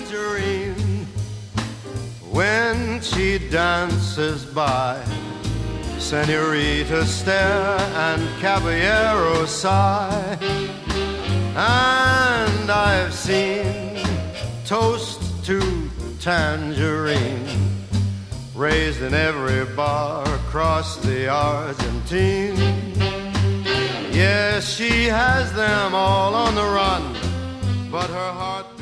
tangerine. When she dances by, Senorita stare and Caballero sigh. And I've seen toast to tangerine raised in every bar across the Argentine. Yes, she has them all on the run, but her heart